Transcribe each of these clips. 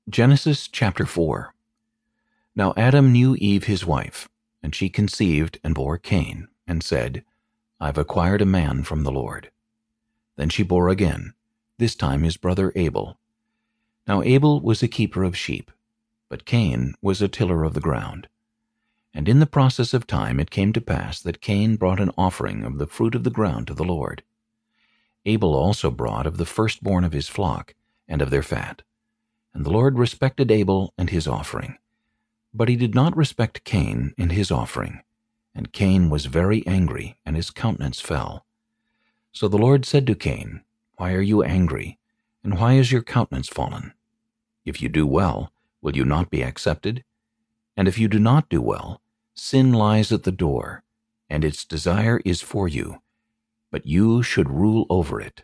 Genesis chapter 4. Now Adam knew Eve his wife, and she conceived and bore Cain, and said, I've acquired a man from the Lord. Then she bore again, this time his brother Abel. Now Abel was a keeper of sheep, but Cain was a tiller of the ground. And in the process of time it came to pass that Cain brought an offering of the fruit of the ground to the Lord. Abel also brought of the firstborn of his flock, and of their fat. And the Lord respected Abel and his offering. But he did not respect Cain and his offering. And Cain was very angry, and his countenance fell. So the Lord said to Cain, Why are you angry, and why is your countenance fallen? If you do well, will you not be accepted? And if you do not do well, sin lies at the door, and its desire is for you, but you should rule over it.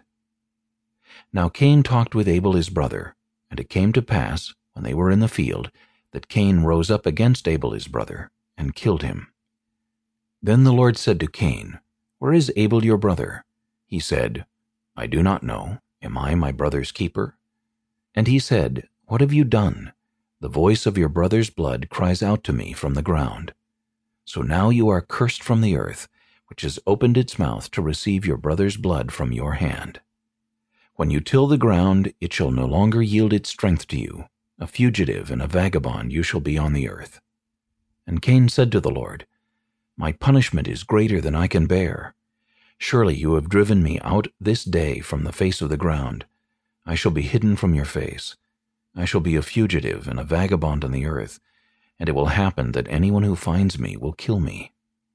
Now Cain talked with Abel his brother, and it came to pass, when they were in the field, that Cain rose up against Abel his brother, and killed him. Then the Lord said to Cain, Where is Abel your brother? He said, I do not know. Am I my brother's keeper? And he said, What have you done? The voice of your brother's blood cries out to me from the ground. So now you are cursed from the earth, which has opened its mouth to receive your brother's blood from your hand. When you till the ground, it shall no longer yield its strength to you. A fugitive and a vagabond you shall be on the earth. And Cain said to the Lord, My punishment is greater than I can bear. Surely you have driven me out this day from the face of the ground. I shall be hidden from your face. I shall be a fugitive and a vagabond on the earth, and it will happen that anyone who finds me will kill me.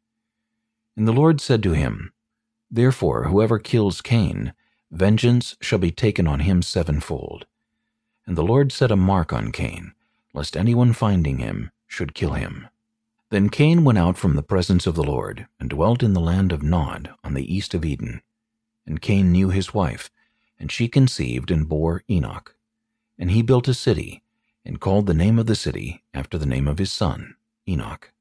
And the Lord said to him, Therefore whoever kills Cain, vengeance shall be taken on him sevenfold. And the Lord set a mark on Cain, lest anyone finding him should kill him. Then Cain went out from the presence of the Lord, and dwelt in the land of Nod on the east of Eden. And Cain knew his wife, and she conceived and bore Enoch. And he built a city, and called the name of the city after the name of his son, Enoch.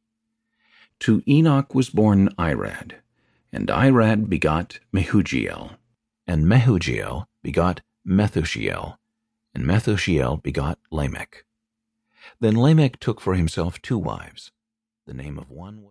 To Enoch was born Irad, and Irad begot Mehujael, and Mehujael begot Methushael, and Methushael begot Lamech. Then Lamech took for himself 2 wives. The name of one was